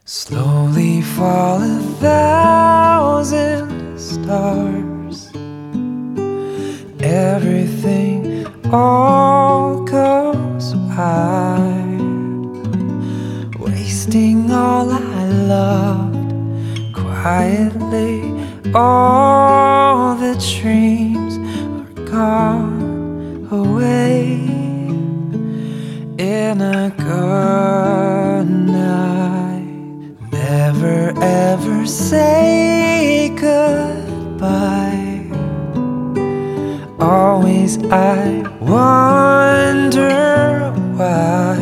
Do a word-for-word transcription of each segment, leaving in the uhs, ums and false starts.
Slowly fall a thousand stars. Everything all goes by, wasting all I loved quietly. All the dreams are gone away in a good night. Never ever say goodbye. Always I wonder why,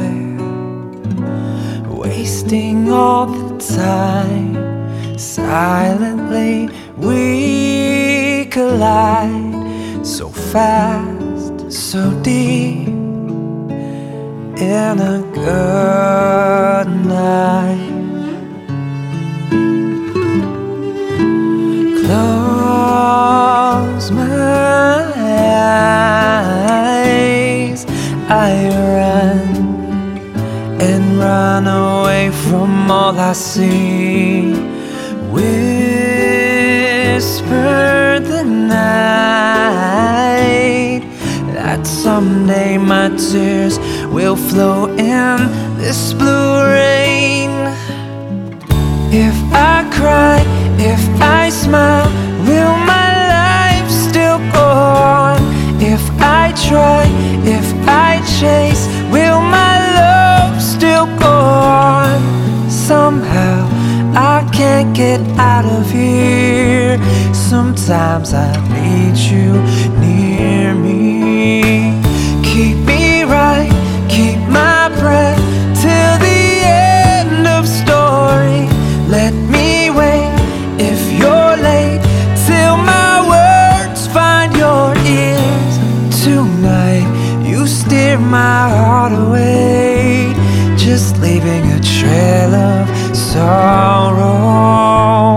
wasting all the time. Silently we collide, so fast, so deep, in a good night. Close my eyes, I run and run away from all I see. Whisper the night that someday my tears will flow in this blue rain. If I cry, if I smile, will my life still go on? If I try, if I chase, will my love still go on? Somehow I can't get out of here. Sometimes I need you near me. Keep me right, keep my breath till the end of story. Let me wait if you're late, till my words find your ears. Tonight you steer my heart away, just leaving a trail of sorrow.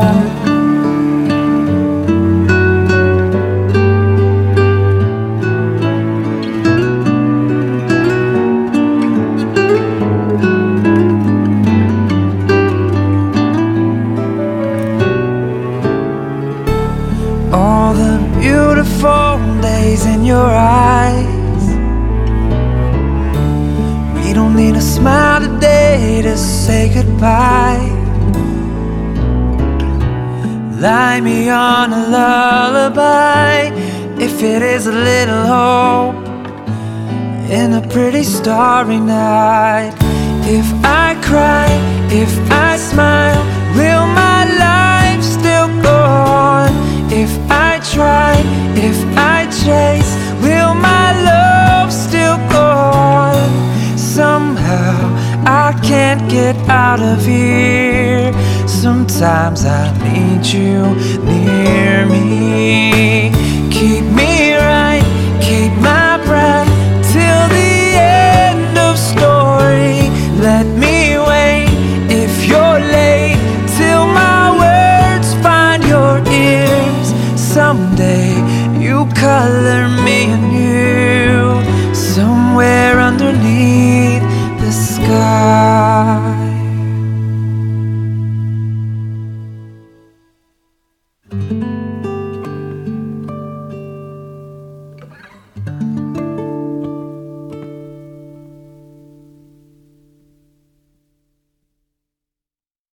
All the beautiful days in your eyes, we don't need a smile today to say goodbye. Lie me on a lullaby, if it is a little hope in a pretty starry night. If I cry, if I smile, will my life still go on? If I try, if I chase, will my love still go on? Somehow I can't get out of here. Sometimes I need you near me. Keep me right, keep my